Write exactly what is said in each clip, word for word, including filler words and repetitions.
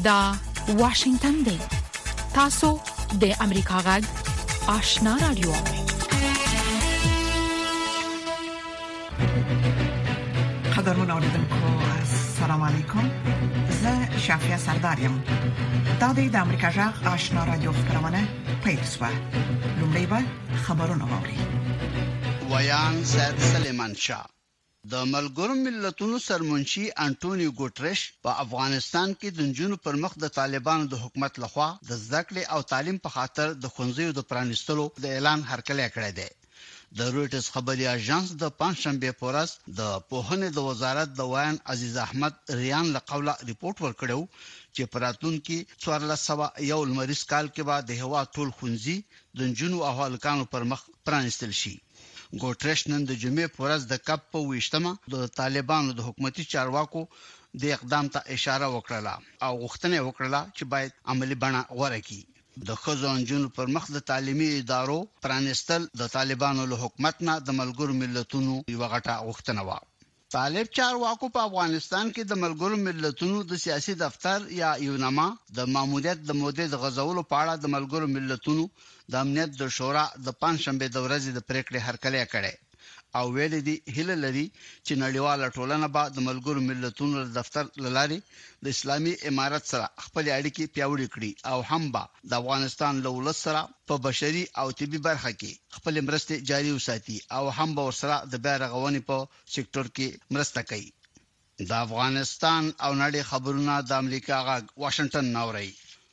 دا واشنگتن دی. تاسو د امریکا غږ آشنا رادیو. قدرمن اوریدونکو السلام علیکم. زه شافیا سردارم. دا د امریکا غږ آشنا رادیو خبرونه پېښه. لومړی به خبرونه واوري. ویان سید سلیمان شاه د ملګرو ملتونو سرمنشي انټونیو ګوټریش په افغانستان کې د جنونو پر مخ د طالبانو د حکومت لخوا د ذکر او تعلیم په خاطر د خونځیو د پرانستلو د اعلان هرکلی کړی دی. د رويټرز خبري اژانس د پنځشنبه په ورځ د پوهنې د وزارت د ویان عزیز احمد ریان له قوله ریپورت ورکړو چې پراتونکو څوارلس سوه یو لمریز کال کې بعد د هوا ټول خونځي د جنونو او هلکانو پر مخ پرانستل شي. ګوټریش نن د جمعې په ورځ د کپ په ویشتمه د طالبانو د حکومتي چارواکو د اقدام ته اشاره وکړه او غوښتنه وکړه چې باید عملی بڼه غوړه کړي. د خزانجونو پر مخ د تعلیمي ادارو پرانستل د طالبانو له حکومت نه د ملګرو ملتونو یو غټه غوښتنه و. طالب چارواکو په افغانستان کې د ملګرو ملتونو د سیاسي دفتر یا یونما د ماموریت د مودې د غزولو په اړه د ملګرو ملتونو د امنیت د شورا د پنځشنبه د ورځې د پریکړې هرکلی کړي او ویل دي هله لري چې نړیواله ټولنه به د ملګرو ملتونو دفتر لاري د اسلامي امارت سره خپل اړیکې پیاوړې کړي او هم به د افغانستان له ولس سره په بشري او طبي برخه کې خپل مرستې جاري وساتي او هم به ورسره د بیرغونی په سېکټر کې مرسته کوي. د افغانستان او نړۍ خبرونه د امریکا غږ واشنگټن ناوړي.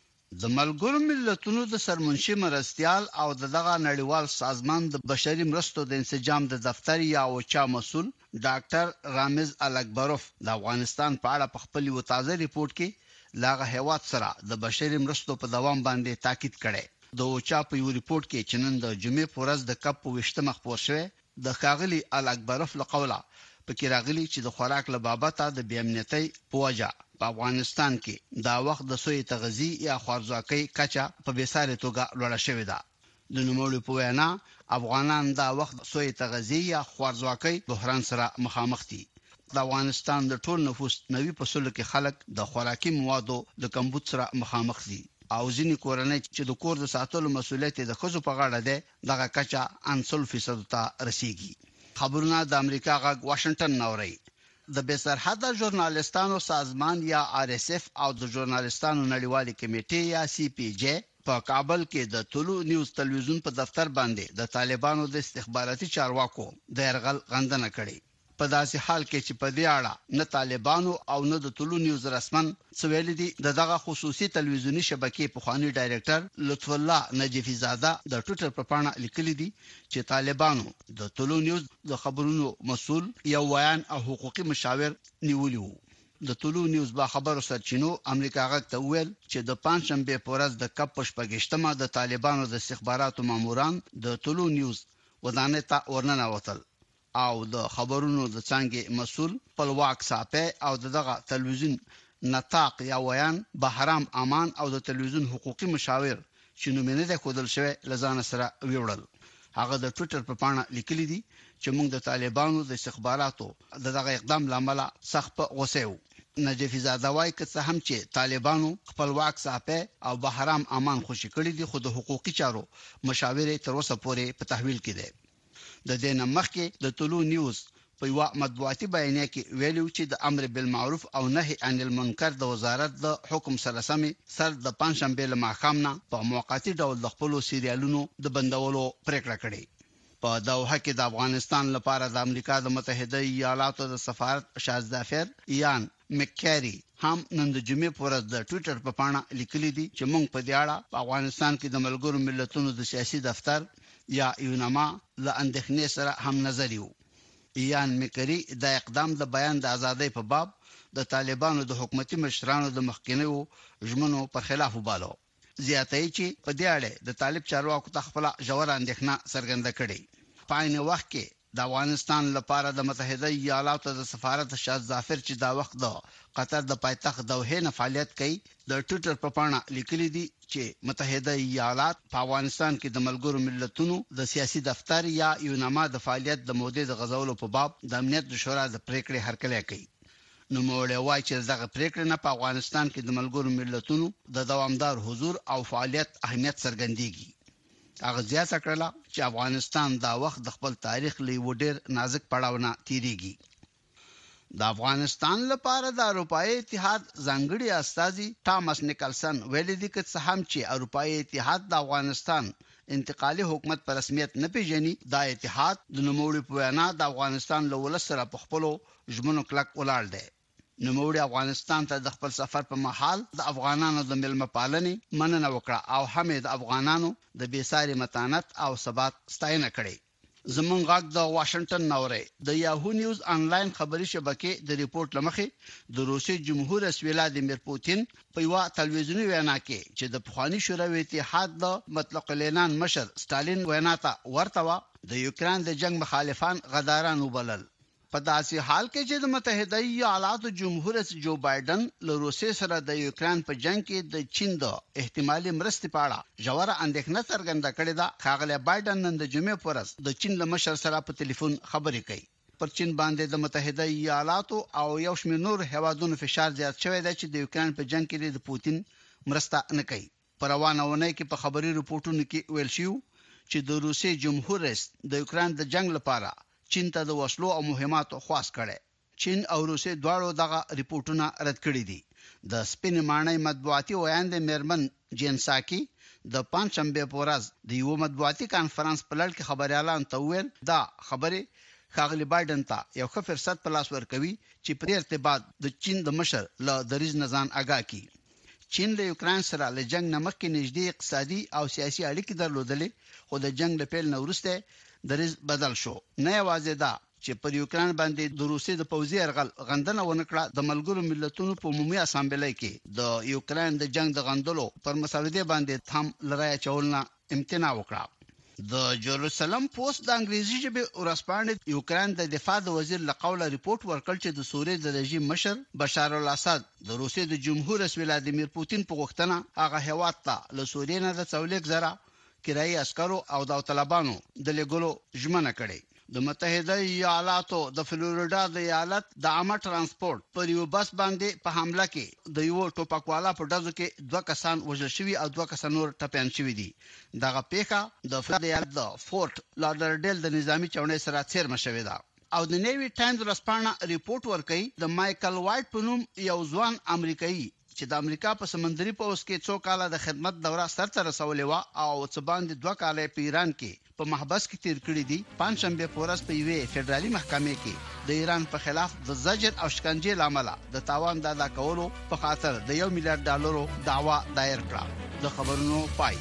د ملګرو ملتونو د سرمنشي مرستيال او دغه نړیوال سازمان د بشري مرستو د انسجام د دفتر یا اوچا مسول ډاکټر رامز الکبروف د افغانستان په اړه په خپل یو تازه ریپورت کې لاغه هیواد سره د بشري مرستو په دوام باندې تاکید کړي. د اوچا په یو ریپورت کې چې نن د جمعې په ورځ د کپ وشتمه خبر شوه د خاغلی الکبروف له قوله پکې راغلي چې د خوراک له بابته د بیامنیتي پوجا په افغانستان کې دا وخت د سوی تغذی یا خوارزواکۍ کچا په بیساره توګه لوړه شوې ده. د نوموړي په وینا افغانان دا وخت سوی تغذی یا خوارزواکۍ بحران سره مخامخ دي. د افغانستان د ټول نفوس نوي پسول کې خلک د خوراکي موادو د کمبود سره مخامخ دي او ځینې کورنۍ چې د کور د ساتلو مسولیت د خزو په غاړه ده دغه کچا انسل فیصد ته رسیږي. خبرونه د امریکا غږ واشنگټن ناوړي. د بسرحده ژورنالستانو سازمان یا آر اس اف او د ژورنالستانو نړیوالې کمیټې یا سی پی جی په کابل کې د طلوع نیوز تلویزیون په دفتر باندې د طالبانو د استخباراتي چارواکو د يرغل غندنه کړې. په داسې حال کې چې په دې اړه نه طالبانو او نه د طلوع نیوز رسمن سویل دي د دغه خصوصي تلویزیونی شبکې په خواني ډایریکټر لطف الله نجفی زاده د ټوئیټر په پاڼه لیکلي دي چې طالبانو د طلوع نیوز د خبرونو مسول یو ویان او حقوقي مشاور نیولی وو. د طلوع نیوز با خبرو سرچینو امریکا غږ ته ویل چې د پنځشنبه په ورځ د کپ شپږشتمه د طالبانو د استخباراتو ماموران د طلوع نیوز ودانه ته ورننه وتل او د خبرونو د څنګه مسول خپلواک صاحب او دغه تلویزیون نطاق یا ویان بهرام امان او د تلویزیون حقوقي مشاور چې نومینه ده کودل شوی لزان سره ویوړل. هغه د ټوئیټر په پاڼه لیکلي دي چې موږ د طالبانو د استخباراتو دغه اقدام لامل سخت غوسه وو. نجفی زاده وايي چې هم چې طالبانو خپلواک صاحب او بهرام امان خوشی کړی دي خو د حقوقي چارو مشاور تر اوسه پورې په تحویل کې دي. د دې نمخکې د طلوع نیوز په یو مطبوعاتي بیانیه کې ویلو چې د امر بالمعروف او نهي عن المنکر د وزارت د حکم سره سمي سر د پنځشنبه له ماښام نه په موقتی ډول د خپل سیریالونو د بندولو پریکړه کړې. په دوحه کې د افغانستان لپاره د امریکا د متحده ایالاتو د سفارت شاز ظافر یان مکری هم نن د جمعې په ورځ د ټوئیټر په پاڼه لیکلي دي چې موږ په دې اړه په افغانستان کې د ملګرو ملتونو د سیاسي دفتر یا یونما له اندېښنې سره هم نظر یو. یان مکری د اقدام د بیان د ازادۍ په باب د طالبانو د حکومتي مشرانو د مخکینیو ژمنو پر خلاف وبالو. زیاتې چې په دې اړه د طالب چارواکو ته خپل ژور اندېښنه څرګنده کړې. په عین وخت کې د افغانستان لپاره د متحده ایالاتو د سفارت شاز ظافر چې دا وخت د قطر د پایتخت دوحه نه فعالیت کوي د ټوئیټر په پاڼه لیکلي دي چې متحده ایالات په افغانستان کې د ملګرو ملتونو د سیاسي دفتر یا یونما د فعالیت د مودې د غزولو په باب د امنیت د شورا د پریکړې هرکلی کوي. نو موړی وایي چې دغه پریکړه نه په افغانستان کې د ملګرو ملتونو د دوامدار حضور او فعالیت اهمیت څرګندېږي. هغه زیاته کړله چې افغانستان دا وخت د خپل تاریخ له وډیر نازک پړاو نه تیریږي. د افغانستان لپاره د اروپאי اتحاد ځانګړي استازي ټامس نیکلسن ویلي دي چې هم چې اروپאי اتحاد د افغانستان انتقالي حکومت په رسمیت نه پیژني، دا اتحاد د نوموړي په وینا د افغانستان له ولس سره په خپلو ژمنو کلک ولاړ دی. نوموړي افغانستان ته د خپل سفر په مهال د افغانانو د ملمه پالنې مننه وکړه او هم د افغانانو د بیساري متانت او ثبات ستاینه کړې. زمون غاګ د واشنگټن نورې د یاهو نیوز آنلاین خبري شبکې د ریپورت لمخې د روسي جمهور رئیس ولادیمیر پوتین په یو تلویزیونی وینا کې چې د پخوانی شوروي اتحاد د مطلق العنان مشر ستالین وینا ته ورته و د یوکرين د جنگ مخالفان غداران وبلل. په داسې حال کې چې د متحده ایالاتو جمهور رئیس جو بایدن له روسي سره د یوکرين په جنگ کې د چین د احتمالي مرستې په اړه ژوره اندېښنه څرګنده کړې ده. ښاغلی بایدن نن د جمعې په ورځ د چین له مشر سره په ټلیفون خبرې کوي. پر چین باندې د متحده ایالاتو او یو شمېر نور هیوادونو فشار زیات شوی دی چې د یوکرين په جنگ کې د پوتین مرسته نه کوي. پر روانه ونه کې په خبري رپورټونو کې ویل شو چې د روسي جمهور رئیس د یوکرين د جنگ لپاره چین ته د وسلو او مهماتو خواست کړي. چین او روسي دواړو دغه ریپورتونه رد کړي دي. د سپین مانای مطبوعاتي ویاند میرمن جینساکی د پنځشنبه په ورځ د یو مطبوعاتي کانفرنس په لړ کې خبريالان ته ویل دا خبره ښاغلی بایدن ته یو ښه فرصت په لاس ورکوي چې په ارتباط د چین د مشر له دریز نزان آگاه کی. چین له یوکرين سره له جنگ نه مخکې نږدې اقتصادي او سیاسي اړیکې درلودلې، خو د جنگ له پیل نه وروسته دریز بدل شو. نه یوازې دا چې پر یوکرين باندې د روسي د پوځي یرغل غندنه ونکړه، د ملګرو ملتونو په عمومي اسامبلې کې د یوکرين د جنگ د غندلو پر مسودې باندې تام لړای چولنه امتناع وکړه. د جروسلم پوسټ د انګریزي ژبې ورسپانې یوکرين د دفاع د وزیر لقوله ریپورت ورکړ چې د سوریې د رژیم مشر بشار الاسد د روسي د جمهور رئیس ولادیمیر پوتین په غوښتنه هغه هیواد ته له سوریې نه د څولېک زره کرایي عسکرو او د طالبانو د لګولو ژمنه کړې. د متحده ایالاتو د فلوریډا د ایالت د عامه ترانسپورت پر یو بس باندې په حمله کې د یو ټوپکوالا په ډزو کې دوه کسان وژل شوي او دوه کسان نور ټپيان شوي دي. دغه پیښه د فلوریډا د فورت لادرډیل د نظامی چونې سره څرمه شوې ده. او د نیوی ټایمز ورسپانه ریپورت ورکړي د مایکل وایټ په نوم یو ځوان امریکایي چې د امریکا په سمندري پوځ کې څو کاله د خدمت دوره سرته رسولې و او څه باندې دوه کاله په ایران کې په محبس کې تیر کړی دي. پنځشنبه په ورځ په یوې فدرالي محکمې کې د ایران په خلاف د زجر او شکنجې لامل د تاوان د ادا کولو په خاطر د یو میلیارډ ډالرو دعوا دایر کړه. د خبرونو پای.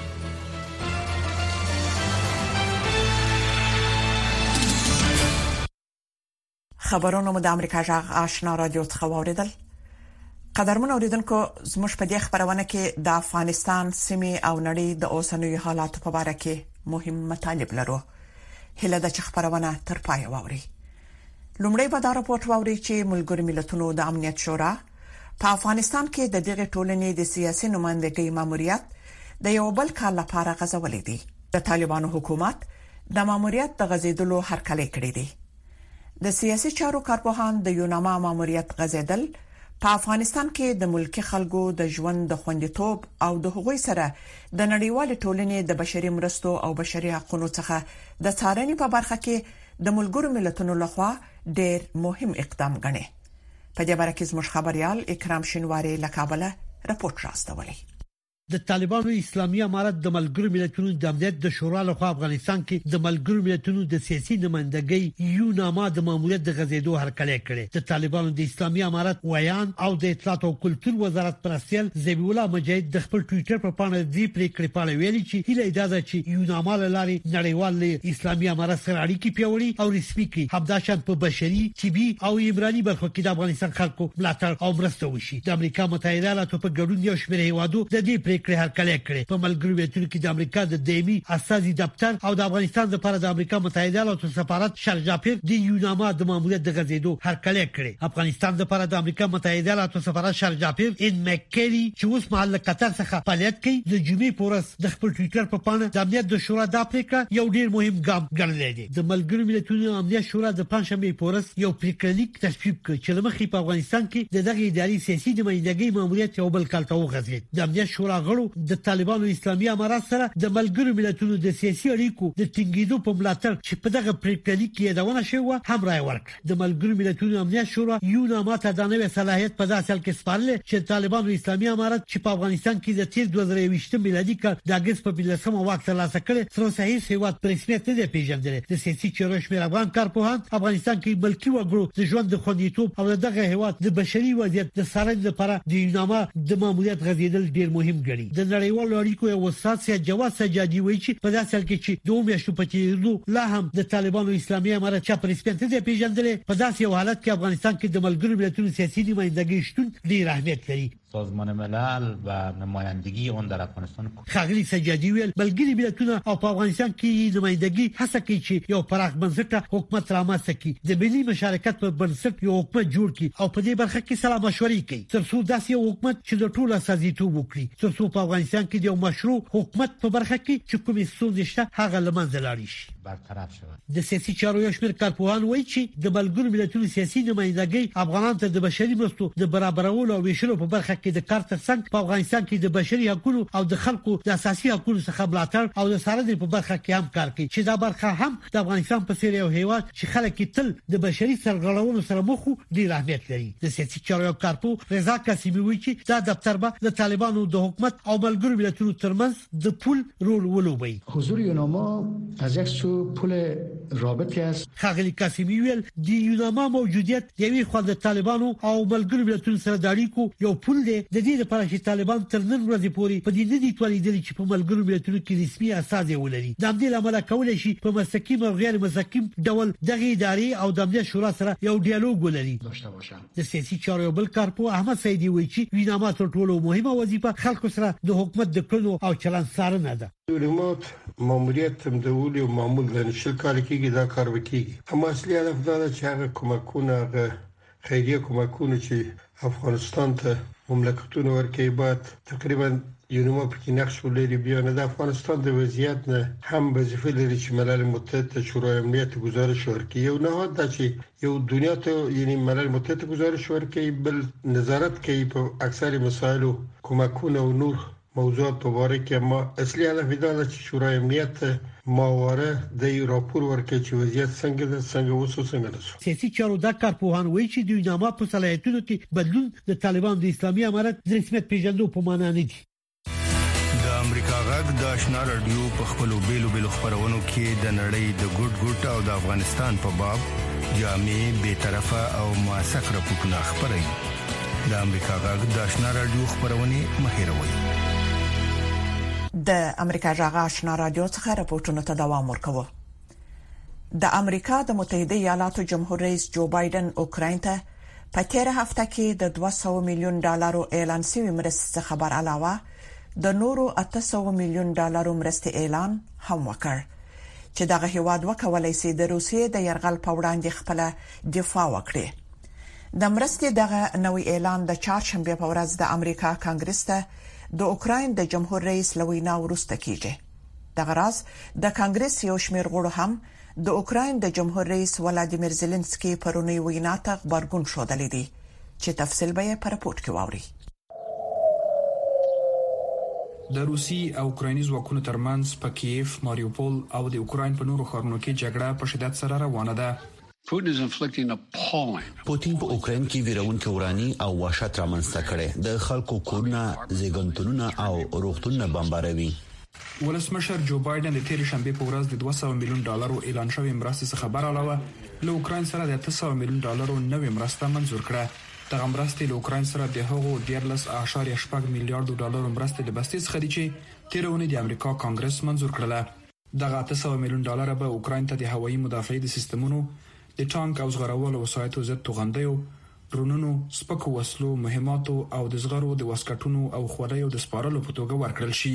خبرونه مو د امریکا جغ آشنا رادیو څخه واوریدل. قدرمن اوریدونکو، زموږ په دې خبرونه کې د افغانستان سیمه او نړۍ د اوسنوي حالاتو په اړه کې مهم مطالب لرو. هله د خبرونه تر پای واوري. لومړی به دا راپورټ واوري چې ملګرو ملتونو د امنیت شورا په افغانستان کې د دغه ټولنې د سیاسي نمائندګۍ ماموریت د یو بل کال لپاره غځولې دي. د طالبانو حکومت د ماموریت د غځیدلو هرکلی کړی دی. د سیاسي چارو کارپوهان د یوناما ماموریت غځیدل په افغانستان کې د ملکی خلکو د ژوند د خوندیتوب او د حقوقي سره د نړیوال ټولنې د بشري مرستو او بشري حقوقو څخه د څارنې په برخه کې د ملګرو ملتونو لخوا ډېر مهم اقدام ګڼي. په دې اړه کې زموږ خبريال اکرام شینواری له کابل راپورټ راستولی. د طالبانو اسلامي امارت د ملګرو ملتونو د امنیت د شورا لخوا افغانستان کې د ملګرو ملتونو د سیاسي نمائندګۍ یوناما د ماموریت د غځېدو هرکلی کړي. د طالبانو د اسلامي امارت ویان او د اطلاعات او کلتور وزارت پرسیل زبیح الله مجاهد د خپل ټوئیټر په پاڼه دی پریکړې پاله ویلي چې هیله اجازه چې یوناما لاري نړیوال اسلامي امارت سره اړیکې پیوړي او رسمي کړي، همداشان په بشري، طبي او عمراني برخو کې د افغانستان خلکو ملاتړ او مرسته وشي. د امریکا متحده ایالاتو په ګډون یو شمېر هیوادو د دې پریکړه هرکلی کړې. په ملګرو ملتونو کې د امریکا د دایمي استازي دفتر او د افغانستان لپاره د امریکا متحده ایالاتو سفارت شارجه پیر د یوناما د ماموریت د غزیدو هرکلی کړې. افغانستان لپاره د امریکا متحده ایالاتو سفارت شارجه پیر ان مکری چې اوس مهال قطر څخه فعالیت کوي د جمعې پورس د خپل ټویټر په پاڼه د امنیت د شورا د پریکړه یو ډیر مهم ګام ګڼل دي. د ملګرو ملتونو امنیت شورا د پنځشنبه پورس یو پریکړه لیک تصویب کړ چې لمخې په افغانستان کې د دغه اداري سیاسي نمائندګۍ ماموریت یو بل کال ته وغځید. د امنیت شورا غړو د طالبانو اسلامي امارات سره د ملګرو ملتونو د سیاسي اړیکو د ټینګېدو په ملاتړ چې په دغه پریکړه لیک کې یادونه شوی هم راي ورکړ. د ملګرو ملتونو امنیت شورا یو نامه ته د نوې صلاحیت په داسې حال کې سپارل چې طالبانو اسلامي امارات چې په افغانستان کې د تیر دوه زره یوویشت میلادي کال د اگست په بلسمه واک ترلاسه کړ تر اوسه هیڅ هیواد په رسمیت نه دی پیژندل. د سیاسي چارو شمېر افغان کارپوهان افغانستان کې ملکی وګړو د ژوند د خوندیتوب او دغه هیواد د بشري وضعیت د څارنې لپاره د یوناما د ماموریت غځیدل ډیر مهم ګڼي. د نړیوالو اړیکو یو استاد سید جواد سجادي وایي چې په داسې حال کې چې دوه میاشتو په تیریدو لا هم د طالبانو اسلامي امارات چې په رسمیت نه دی پیژندل، په داسې یو حالت کې افغانستان کې د ملګرو ملتونو سیاسي نمائندګۍ شتون ډیر اهمیت لري. سازمان ملل و نمایندگی آن در افغانستان خاغلی سجادی ویل ملګری ملتونه او په افغانستان کې نمائندګي هڅه کوي چې یو پراخ بنسټه حکومت رامنځته کړي، د ملي مشارکت په بنسټ یو حکومت جوړ کړي او په دې برخه کې سلا مشورې کوي تر څو داسې یو حکومت چې د ټولو استازیتوب وکړي، تر څو په افغانستان کې یو مشروع حکومت په برخه کې چې کومې ستونزې شته هغه لمنځه لاړ شي. برطرف شود. د سیاسي چارو یو شمېر کارپوهان وایي چې د ملګرو ملتونو سیاسي نمائندګۍ افغانانو ته د بشري مرستو د برابرولو او ویشلو په برخه کې د کار ترڅنګ په افغانستان کې د بشري حقوقو او د خلکو د اساسي حقوقو څخه ملاتړ او د څارنې په برخه کې هم کار کوي، چې دا برخه هم د افغانستان په څیر یو هیواد چې خلک تل د بشري سرغړونو سره مخ ډیر اهمیت لري. د سیاسي چارو یو کارپو رضا قاسمي وایي چې دا دفتر به د طالبانو د حکومت او ملګرو ملتونو ترمنځ د پول رول ولوبي. حضور یوناما از یک سو پول رابطی است. خاغلی قاسمي ویل د یوناما موجودیت د یوې خوا د طالبانو او ملګرو ملتونو سره د اړیکو یو پول دی، د دې لپاره چې طالبان تر نن ورځې پورې په دې نه دي تولیدلي چې په ملګرو ملتونو کې رسمي اساس ولري. د همدې لامل کولای شي په مستقیم او غیر مستقیم ډول دغه ادارې او د امنیت شورا سره یو ډیالوګ ولري. د سیاسي چارو بل کارپو احمد سیدی وایي چې یوناما تر ټولو مهمه وظیفه خلکو سره د حکومت د کړنو او چلند څارنه ده. ریموت ماموریت هم د ولي او معمول د نشل کار کیږي، دا کار وکړي. هم اصلي هدف دا ده چې هغه کومکونه، هغه خیریه کومکونه چې افغانستان ته مملکتونه ورکوي باید تقریبا یوناما پکې نقش ولري. بیا نه د افغانستان د وضعیت نه هم وظیفه لري چې ملل متحد ته شورای امنیت گزارش ورکړي. یو نهاد دا چې یو دنیا ته یعنی ملل متحد گزارش ورکړي، بل نظارت کوي په اکثر مسایلو، کومکونه او نور موضوعات مبارک. اما اصلي هدف دا ده چې شورای امنیت ماوره د راپور ورکړي چې وضعیت څنګه ده، څنګه وسو څنګه ده. سیاسي چارو د کارپوهان وایي چې د یوناما په صلاحیتونو کې بدلون د طالبانو د اسلامي امارت د رسمیت پیژندو په معنا نه دي. د امریکا غږ د آشنا رادیو په خپلو بیلو بیلو خبرونو کې د نړۍ د ګډ ګډ او د افغانستان په باب جامع، بی‌طرفه او موثق راپورټونه خبري. د امریکا غږ د آشنا رادیو خبرونه مهیروي. د امریکا غږ آشنا رادیو څخه راپورټونه ته دوام ورکوي. د امریکا د متحده ایالاتو جمهور رئیس جو بایدن اوکراین ته په تیر هفته کې د دوه سوه میلیون ډالرو اعلان شوی مرستې خبر علاوه د نورو اته سوه میلیون ډالرو مرستې اعلان هم وکړ چې دغه هیواد وکولای شي د روسیې د يرغل په وړاندې خپل دفاع وکړي. د مرستې دغه نوې اعلان د چهارشنبه په ورځ د امریکا کانګرس ته د اوکراین د جمهور رئیس لوینا ورسته کیږي. دغه راز د کانګرس یو شمېر غړو هم د اوکراین د جمهور رئیس ولادیمیر زيلنسکي پرونی وینا ته خبرګون شودلې دي چې تفصیل به په راپورټ کې واوري. د روسي او اوکرایني ځواکونو ترمنځ په کیف، ماریوپول او د اوکراین په نورو ښارونو کې جګړه په شدت سره روانه ده. پوتین په اوکراین کې ویرونکې ورانی او وحشت رامنځته کړي، د خلکو کورونه، زیږنتونونه او روغتونونه بمباروي. ولسمشر جو بایدن د تیر شنبه په ورځ د دوه سوه میلیون ډالرو اعلان شوی مرستې څخه خبر علاوه له اوکراین سره د اته سوه میلیون ډالرو نوې مرسته منزور کړه. دغه مرستې له اوکراین سره د هغو دیارلس اعشاریه شپږ میلیارډ ډالرو مرستې د بستې څخه دي چې تیرونه د امریکا کانګرس منزور کړله. دغه اته سوه میلیون ډالر به اوکراین ته د هوایي مدافعي د سیستمونو، د ټانک او زغرولو وسایطو ضد توغندیو، ډرونونو، سپکو وسلو، مهماتو او د زغرو د واسکټونو او خوریو د سپارلو په توګه ورکړل شي.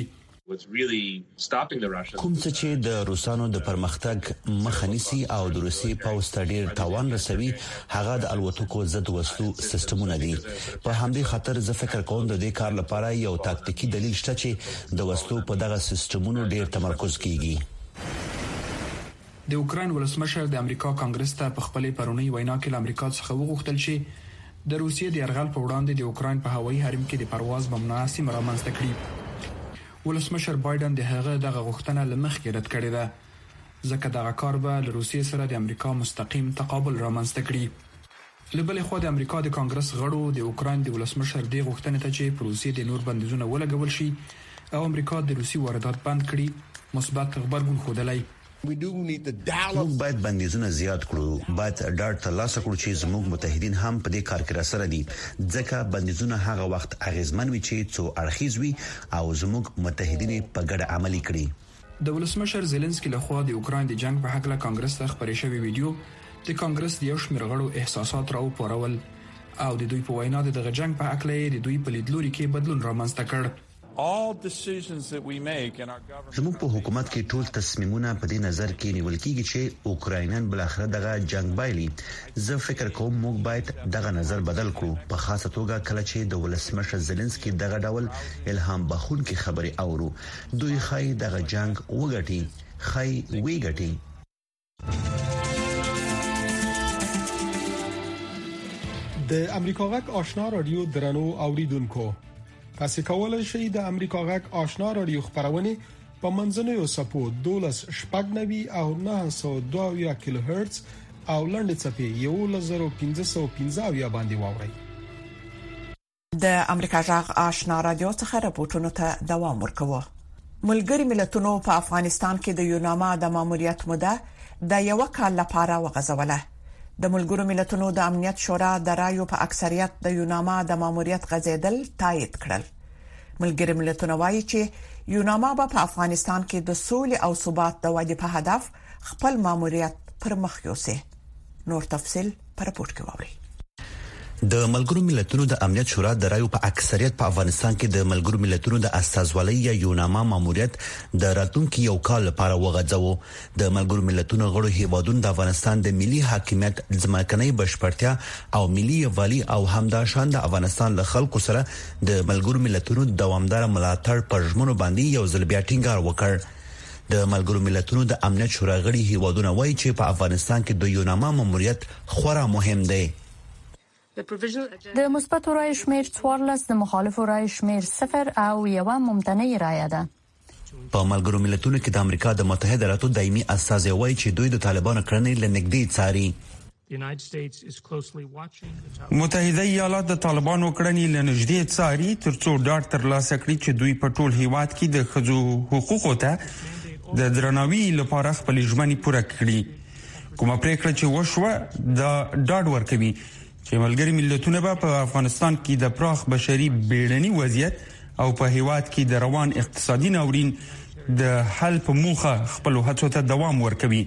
کوم څه چې د روسانو د پرمختګ مخه نیسي او د روسي پوځ ته ډیر تاوان رسوي هغه د الوتکو ضد وسلو سیستمونه دي. په همدې خاطر زه فکر کوم د دې کار لپاره یو تاکتیکي دلیل شته چې د وسلو په دغه سیستمونو ډیر تمرکز کیږي. د اوکراین ولسمشر د امریکا کانګرس ته په خپلې پرونی وینا کې امریکا څخه وغوښتل چې د روسیې د یرغل په وړاندې د اوکراین په هوایي حریم کې د پرواز ممنوعه سیمه رامنځته کړي. ولسمشر بایدن د هغه دغه غوښتنه لمخکې رد کړې ده ځکه دغه کار به له روسیې سره د امریکا مستقیم تقابل رامنځته کړي. له بلې خوا د امریکا د کانګرس غړو د اوکراین د ولسمشر د غوښتنې ته چې په روسیې د نور بندیزونه ولګول شي او امریکا د روسي واردات بند کړي مثبت خبرګون ښودلی. موږ باید بندیزونه زیات کړو، باید ډاډ ترلاسه کړو چې زموږ متحدین هم په دې کار کې راسره دي ځکه بندیزونه هغه وخت اغیزمن وي چې څو اړخیز وي او زموږ متحدین په ګډه عملي کړي. د ولسمشر زيلنسکي لخوا د اوکراین د جنگ په حق له کانګرس ته خبرې شوې ویډیو د کانګرس د یو شمېر غړو احساسات راوپارول او د دوی په وینا دغه جنگ په حق له د دوی په لیدلوري کې بدلون رامنځته کړ. زموږ په حکومت کې ټول تصمیمونه په دې نظر کې نیول کیږي چې اوکراینان بل اخر دغه جنگ بایلي. زه فکر کوم موږ باید دغه نظر بدل کړو په خاصه توګه کله چې د ولسمشر زيلنسکي دغه ډول الهام بخښونکي خبري اورو. دوی خای دغه جنگ وګټي خای ویګټي. د امریکا غږ آشنا رادیو درنو اوریدونکو، تاسو کولای شئ د امریکا غږ آشنا رادیو خبرونه په منځنوي سپو دولس شپږ نوي او نه سوه دوه کیلو هرتز او لنډ چپی یو لزر پنځه سوه پنځه باندې واورئ. د امریکا غږ آشنا رادیو څخه راپورټونو ته دوام ورکوي. ملګری ملتونو په افغانستان کې د یوناما د ماموریت موده د یو کال لپاره وغځوله. د ملګرو ملتونو د امنیت شورا د رایو په اکثریت د یوناما د ماموریت غځیدل تایید کړل. ملګری ملتونه وایي چې یوناما په افغانستان کې د سولې او ثبات د ودې په هدف خپل ماموریت پر مخ یوسي. نور تفصيل پر راپور کې واورئ. د ملګرو ملتونو د امنیت شورا د رایو په اکثریت په افغانستان کې د ملګرو ملتونو د استازولۍ یا یوناما ماموریت د راتلونکي یو کال لپاره وغځاوه. د ملګرو ملتونو غړو هیوادونو د افغانستان د ملي حاکمیت ځمکنۍ بشپړتیا او ملي یووالي او همداشان د افغانستان له خلکو سره د ملګرو ملتونو دوامدار ملاتړ پر ژمنو باندې یو ځل بیا ټینګار وکړ. د ملګرو ملتونو د امنیت شورا غړي هیوادونه وایي چې په افغانستان کې د یوناما ماموریت خورا مهم دی. د مثبت رای شمیر څوارلس، د مخالف رای شمیر صفر او یو ممتنع رای ده. په ملګرو ملتونو کې د امریکا د متحده ایالاتو دایمي استازي وایي چې دوی د طالبانو کړنې لنګدي څاري. متحده ایالات د طالبانو کړنې لنږدې څاري ترڅو ډاډ ترلاسه کړي چې دوی په ټول هیواد کې د ښځو حقوقو ته د درناوي لپاره خپل ژمنې پوره کړي. کومه پریکړه چې وشوه دا ډاډ ورکوي چې ملګری ملتونه په افغانستان کې د پراخ بشري بیړني وضعیت او په هیواد کې د روان اقتصادي ناورین د حل په موخه خپل هڅو ته دوام ورکوي.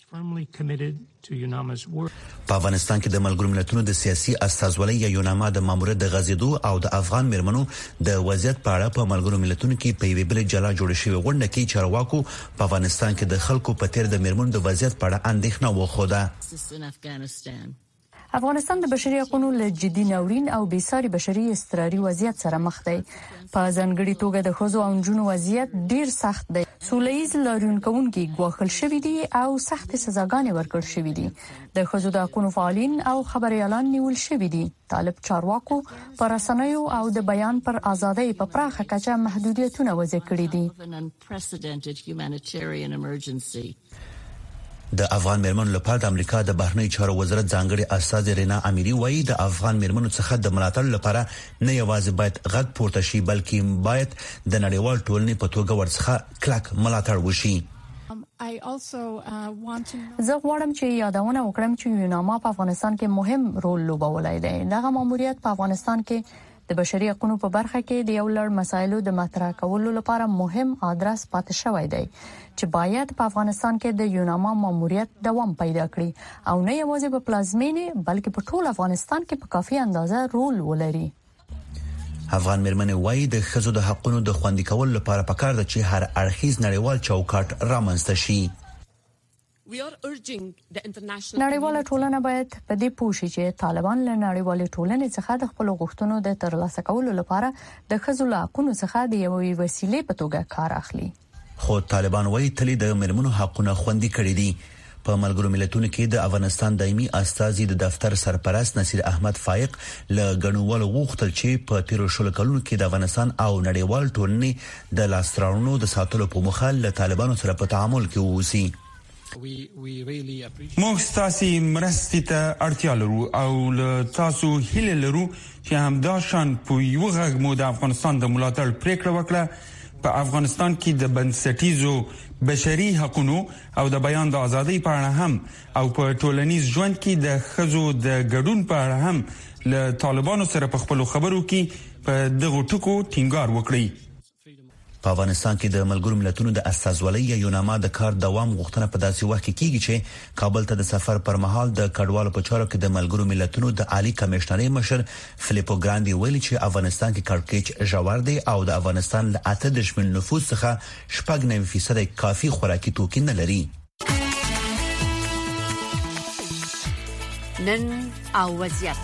په افغانستان کې د ملګرو ملتونو د سیاسي استازولۍ یا یوناما د ماموریت د غځېدو او د افغان مېرمنو د وضعیت په اړه په ملګرو ملتونو کې په یوه بل جلا جوړ شوی غونډه کې چارواکو په افغانستان کې د خلکو په تیر د مېرمنو د وضعیت په اړه اندېښنه وښوده. افغانستان د بشري حقوقو له جدي ناورین او بېساري بشري اضطراري وضعیت سره مخ دی. په ځانګړي توګه د ښځو او نجونو وضعیت ډیر سخت دی. سولهییز لاریون کوونکي ګواښل شوي دي او سخت سزاګانې ورکړل شوې دي. د ښځو د حقوقو فعالین او خبريالان نیول شوي دي. طالب چارواکو پر رسنیو او د بیان پر ازادۍ په پراخه کچه محدودیتونه وضع کړي دي. د افغان مېرمنو لپاره د امریکا د بهرنی چارو وزارت ځانګړي استاد رینا امیری وایي د افغان مېرمنو څخه د ملاتړ لپاره نه یوازې باید غږ پورته شي بلکې باید د نړیوال ټولنې په توګه ورڅخه کلک ملاتړ وشي. زه غواړم چې یادونه وکړم چې یوناما په افغانستان کې مهم رول لوبولی دی. دغه ماموریت په افغانستان کې د بشري حقوقو په برخه کې د یو لړ مسایلو د مطرح کولو لپاره مهم ادرس پاتې شوی دی چې باید په افغانستان کې د یوناما ماموریت دوام پیدا کړي او نه یوازې په پلازمینه بلکې په ټول افغانستان کې په کافي اندازه رول ولري. افغان مرمنې وایي د ښځو د حقوقو د خوندي کولو لپاره پکار ده چې هر اړخیز نړیوال چوکاټ رامنځته شي. نړیواله ټولنه باید په دې پوه شي چې طالبان له نړیوالې ټولنې څخه د خپل غوښتنو د ترلاسه کولو لپاره د ښځو له حقوقو څخه د یوې وسیلې په توګه کار اخلي. خو طالبان وایي تل د مرمنو حقوقونه خوندي کړي دي. په ملګرو ملتونو کې د افغانستان دایمي استازي د دفتر سرپرست نصیر احمد فائق له غنوول غوښتل چې په تیر شلو کلونو کې د افغانستان او نړیوال ټولنې د لاسترانو د ساتلو په مخه له طالبانو سره په تعامل کې ووسی. موږ ستاسو مرستې ته اړتیا لرو او له تاسو هیله لرو چې همدا شان په یو غږ مو د افغانستان د ملاتړ پریکړه وکړه. په افغانستان کې د بنسټیزو بشري حقوقو او د بیان د ازادۍ په اړه هم او په ټولنیز ژوند کې د ښځو د ګډون په اړه هم له طالبانو سره په خپل خبرو کې په دغه ټکو ټینګار وکړي. په افغانستان کې د ملګرو ملتونو د استازولۍ یا یوناما د کار دوام غوښتنه په داسې وخت کې کیږي چې کابل ته د سفر پر مهال د کډوالو په چارو کې د ملګرو ملتونو د عالی کمشنري مشر فلیپو ګراندي ویلي چې افغانستان کې کړکېچ ژور دی او د افغانستان له اته دشمن نفوس څخه شپږ نوي فیصد کافي خوراکي توکي نه لري. نن او وضعیت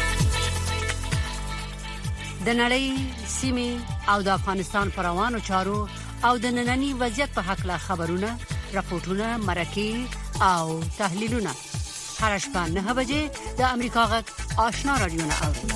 د نړۍ سیمې او د افغانستان پر روانو چارو او د ننني وضعیت په حق له خبرونه، راپورټونه، مرکې او تحلیلونه هر شپه نه بجې د امریکا غږ آشنا رادیو نه اوري.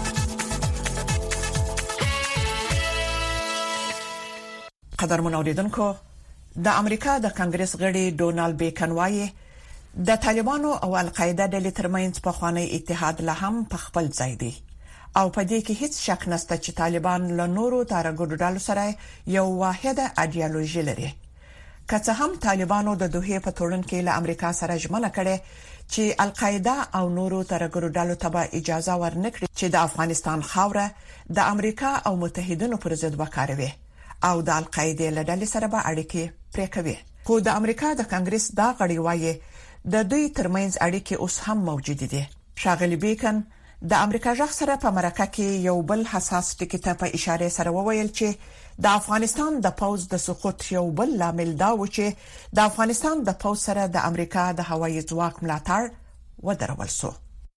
قدرمن اوریدونکو، د امریکا د کانګرس غړي ډونالد بیکن وایي د طالبانو او القاعده ډلې ترمنځ په خوانی اتحاد له هم په خپل ځای دی او په دې کې هیڅ شک نشته چې طالبان له نورو تارګو ډلو سره یو واحده ایډیالوژي لري. که څه هم طالبانو د دوه په تړون کې له امریکا سره ژمنه کړې چې القاعده او نورو تارګو ډلو ته اجازه ورنکړي چې د افغانستان خاوره د امریکا او متحدینو پر ضد وکاروي او د القاعده له ډلې سره به اړیکې پرې کوي. خو د امریکا د کانګرس دا غړي وایي د دوی ترمنځ اړیکې اوس هم موجود دي. شاغلی بیکن د امریکا ځخ سره په مرکه کې یو بل حساس ټکی ته په اشاره سره وویل چې د افغانستان د پوز د سقوط یو بل لامل دا و چې د افغانستان د پوز سره د امریکا د هوایي ځواک ملاتړ ودرول شو.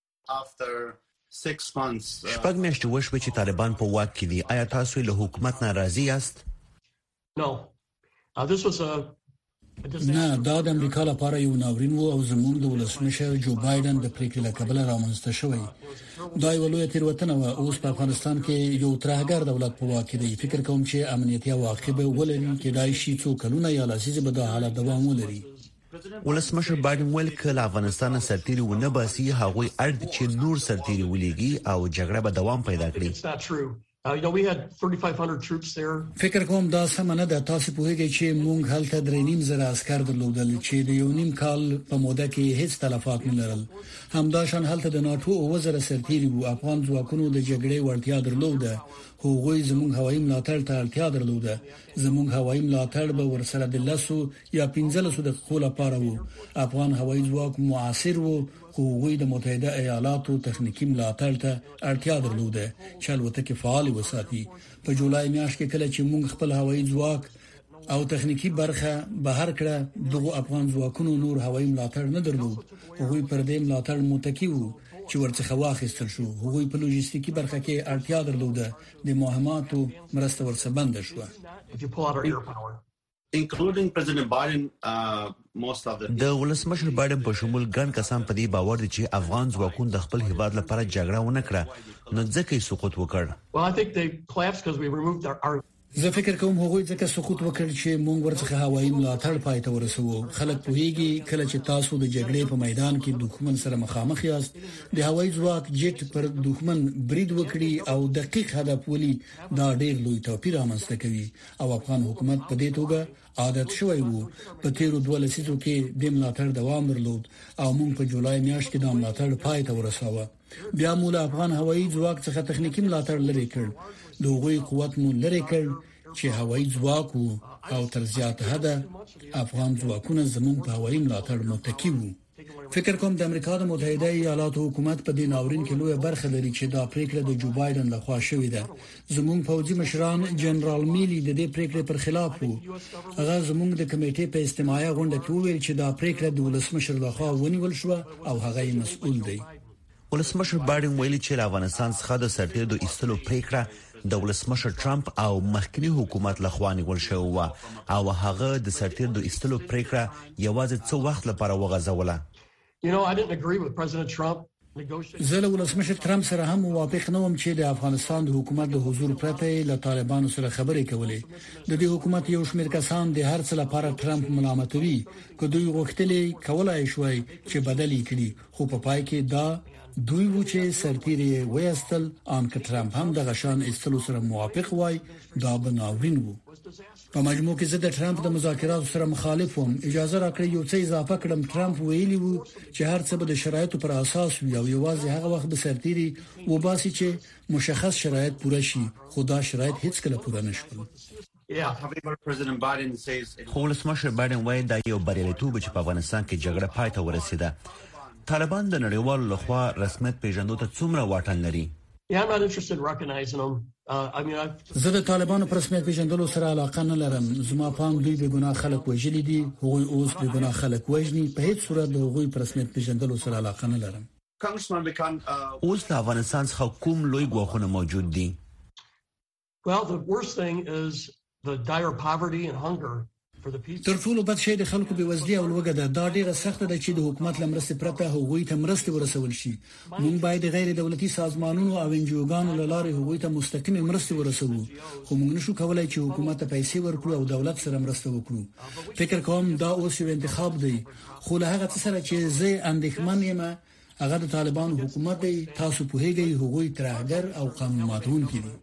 شپږ میاشتې وشوه چې طالبان په واک کې دي. آیا تاسو له حکومت ناراضي یاست؟ نه، دا د امریکا لپاره یو ناورین وو او زموږ د ولسمشر جو بایدن د پریکړې لکبل رامنځته شوی. دا یو لوی تیروتنه و. اوس په افغانستان کې یو ترهګر دولت په واک دی. فکر کوم چې امنیتي عواقب ولري کې دای شي څو کلونه یا لاسیزه به د حالت دوام ولري. ولسمشر بایدن ویل کله افغانستان سرتیري ونه باسي هغه اړ چې نور سرتیري ولېږي او جګړه به دوام پیدا کړي. Uh, you know, we had thirty-five hundred troops there. فکر کوم دا سم نه ده. تاسو په هغه چې مونږ هلته درې نیم زره عسكر درلودل چې د یو نیم کال په موده کې هیڅ تلفات نه لرل. همداشان هلته د ناتو او وزیر سرتیري وو. افغان ځواکونو د جګړې وړتیا درلوده. هغوی زموږ هوایي ملاتړ ته اړتیا درلوده. زموږ هوایي ملاتړ به ورسره د لاسو یا پنځلسو د خپل لپاره وو. افغان هوایي ځواک معاصر وو. هغوی د متحده ایالاتو تخنیکی ملاتړ ته اړتیا درلوده چې الوتکې فعال وساتي. په جولای میاشت کې کله چې موږ خپل هوایي ځواک او تخنیکی برخه بهر کړه، دغه افغان ځواکونو نور هوایي ملاتړ نه درلود. هغوی پر دې ملاتړ متکی وو چې ورڅخه واخیستل شو. هغوی په لوجستیکي برخه کې اړتیا درلوده. د مهماتو مرسته ورسره بند شوه. including President Biden, uh, most of the د ولسمشر بایدن په شمول ګڼ کسان په دې باور دي چې افغان ځواکونه د خپل هیواد لپاره جګړه ونه کړه نو ځکه یې سقوط وکړ. Well, I think they collapsed because we removed our, our زه فکر کوم هغوی ځکه سقوط وکړ چې موږ ورڅخه هوایي ملاتړ پای ته ورسوو. خلک پوهیږي کله چې تاسو د جګړې په میدان کې دښمن سره مخامخ یاست، د هوایي ځواک جټ پر دښمن برید وکړي او دقیق هدف ولي، دا ډېر لوی توپیر رامنځته کوي او افغان حکومت په دې توګه عادت شوی وو. په تیرو دوه لسیزو کې د ملاتړ دوام درلود او موږ په جولای میاشت کې د ملاتړ پای ته ورساوه. بیا موږ افغان هوایي ځواک څخه تخنیکی ملاتړ لري کړ دوی قوت مو لري کړ چې هوایي ځواک او تر زیاته حده افغان ځواکونه زموږ په هوایي ملاتړ متکی وو. فکر کوم د امریکا د متحده ایالاتو حکومت په دې ناورین کې لوی برخه لري چې دا پریکړه د جو بایدن لخوا شوې ده. زموږ فوجي مشران جنرال میلی د دې پریکړې پر خلاف وو. هغه زموږ د کمیټې په استماعي غونډه کې وویل چې دا پریکړه د ولسمشر لخوا ونیول شو او هغه مسؤل دی. ولسمشر بایدن ویلي چې افغانستان څخه د سرتیر د ایستلو پریکړه د ولسمشر ټرمپ او مخکنی حکومت لخوا نیول شوی و او هغه د سرتیر د ایستلو پریکړه یوازې څو وخت لپاره وغځوله. You know, I didn't agree with President Trump. زه له ولسمشر ترامپ سره هم موافق نه وم چې د افغانستان د حکومت د حضور پرته له طالبانو سره خبرې کولې. د دې حکومت یو شمېر کسان د هر څه لپاره ترامپ ملامتوي که دوی غوښتلې کولای شوی چې بدلی کړي خو په پای کې دا دوی و چې سرتیری ویستل ان که ترامپ هم د غشان استلو سره موافق وای دا بناورین وو. په مجموع کې زه د ترامپ د مذاکراتو سره مخالف وم. اجازه راکړئ یو څه اضافه کړم. ترامپ ویلي وو چې هر څه به د شرایطو پر اساس وي او یوازې هغه وخت به سرتیری وباسي چې مشخص شرایط پوره شي خو دا شرایط هیڅ کله پوره نشول. خو ولسمشر بایدن وایي دا یو بریالیتوب چې په افغانستان کې جګړه پای ته ورسیده. طالبان د نړیوالو لخوا رسمیت پیژندو ته څومره واټن لري؟ Yeah, I'm not interested in recognizing them. Uh, I mean, I've... زه د طالبانو پر رسمیت پیژندلو سره علاقه نه لرم. زما پام دوی به ګناه خلک وژلي دي، هغوی اوس به ګناه خلک وژني. په هیڅ صورت د هغوی پر رسمیت پیژندلو سره علاقه نه لرم. اوس د افغانستان څخه کوم لوی ګواښونه موجود دي؟ Well, the worst thing is the dire poverty and hunger. تر ټولو بد شی د خلکو بې وزلي او لوږه ده. دا ډیره سخته ده چې د حکومت لمرسته پرته هغوی ته مرسته ورسول شي. موږ باید غیر دولتي سازمانونو او انجوګانو له لارې هغوی ته مستقیم مرسته ورسوو. خو موږ نشو کولای چې حکومت ته پیسې ورکړو او دولت سره مرسته وکړو. فکر کوم دا اوس یو انتخاب دی. خو له هغه څه سره چې زه اندېښمن یم هغه د طالبانو حکومت دی. تاسو په هیګي هغوی ترهګر او قانون ماتونکي دي.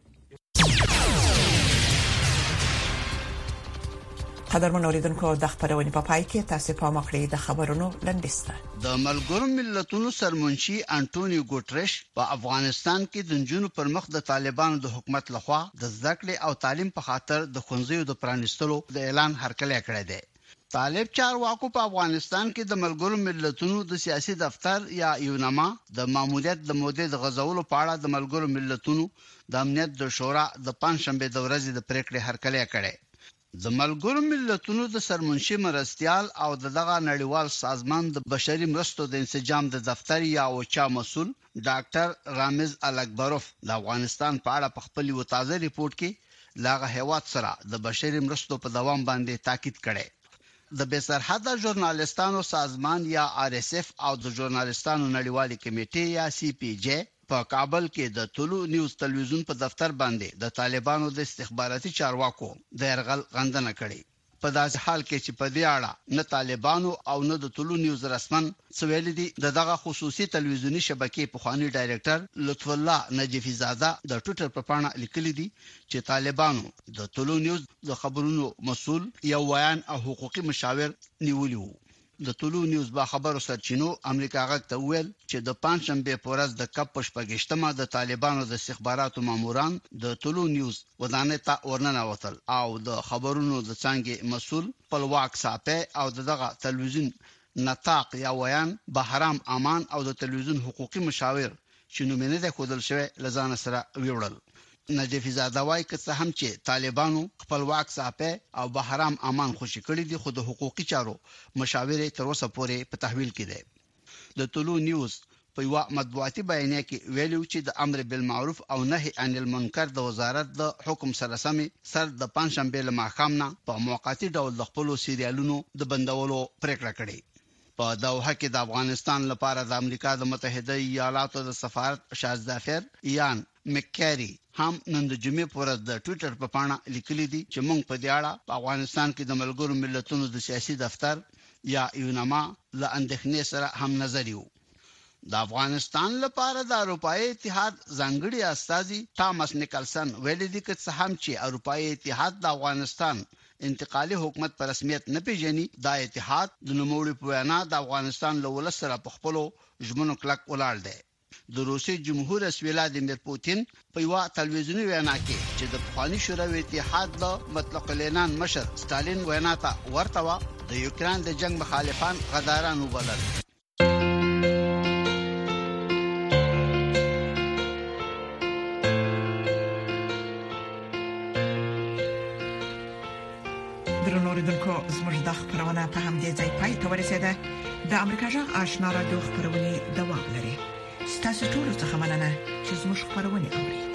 قدرمن اوریدونکو د خبرونې په پای کې تاسو په مخړې د خبرونو لنډیسته. د ملګرو ملتونو سرمنشي انټونیو ګوټرش په افغانستان کې د جنونو پر مخ د طالبانو د حکومت لخوا د ځکړې او تعلیم په خاطر د خونځیو د پرانستلو د اعلان هرکلی کړی دی. طالب چارواکو په افغانستان کې د ملګرو ملتونو د سیاسي دفتر یا یونما د ماموریت د مودې د غزولو په اړه د ملګرو ملتونو د امنیت د شورا د پنځشنبه د ورځې د پریکړې هرکلی کړی. د ملګرو ملتونو د سرمنشي مرستيال او دغه نړیوال سازمان د بشري مرستو د انسجام د دفتر یا اوچا مسول ډاکټر رامز الکبروف د افغانستان په اړه په خپل یو تازه ریپورت کې لاغه هیواد سره د بشري مرستو په دوام باندې تاکید کړي. د بسرحده ژورنالستانو سازمان یا آر اس اف او د ژورنالستانو نړیوالي کمیټې یا سی پی جی په کابل کې د طلوع نیوز تلویزیون په دفتر باندې د طالبانو د استخباراتي چارواکو د يرغل غندنه کړې. په داسې حال کې چې په دې اړه نه طالبانو او نه د طلوع نیوز رسمن سویل دي دغه خصوصي تلویزیونی شبکې په خواني ډایریکټر لطف الله نجفی زاده د ټوئیټر په پاڼه لیکلي دي چې طالبانو د طلوع نیوز د خبرونو مسول یو ویان او حقوقي مشاور نیولي وو. د طلوع نیوز با خبرو سرچینو امریکا غږ ته ویل چې د پنځشنبه پورز د کپ پشپګشتمه د طالبانو د استخباراتو ماموران د طلوع نیوز ودانه ته ورننه وتل او د خبرونو د څنګه مسول پلواک ساپه او دغه تلویزیون نطاق یا ویان بهرام امان او د تلویزیون حقوقي مشاور چې نومینه د خودل شوی لزان سره ویوړل. نجفی زاده وايي که څه هم چې طالبانو خپلواک صحافه او بهرام امان خوشی کړی دي خو د حقوقي چارو مشاورې تر اوسه پورې په تحویل کې ده. د طلوع نیوز په یو مطبوعاتي بیانیه کې ویلو چې د امر بالمعروف او نهي عن المنکر د وزارت د حکم سره سمې سر د پنځشنبه له ماښامنا په موقتی ډول د خپل سیریالونو د بندولو پریکړه کړې. په دوحه کې د افغانستان لپاره د امریکا د متحده ایالاتو د سفارت شاهد ظفر یان مکری هم نن د جمعې پر ورځ د ټوئیټر په پاڼه لیکلي دي چې موږ په دې اړه په افغانستان کې د ملګرو ملتونو د سیاسي دفتر یا یونما له اندېښنې سره هم نظر یو. د افغانستان لپاره د اروپאי اتحاد ځانګړي استازي تامس نیکلسن ویلي دي چې هم چې اروپאי اتحاد د افغانستان انتقالي حکومت پر رسمیت نه پیژني دا اتحاد د نوموړي په وینا د افغانستان له ولس سره په خپلو ژمنو کلک ولاړ دی. د روسي جمهور رئیس ولادیمیر پوتین په یو تلویزیونی وینا کې چې د افغاني شوروي اتحاد د مطلق العنان مشر ستالین وینا ته ورته د یوکران د جنگ مخالفان غداران وبلل. درنو ریدونکو زموږ د خبرونه په همدې ځای پای ته ورسیده. د امریکا جغ آشنا رادیو خبرونه دوام لري. ستاسو ټول څه مننه چې زموږ خبرونه اوري.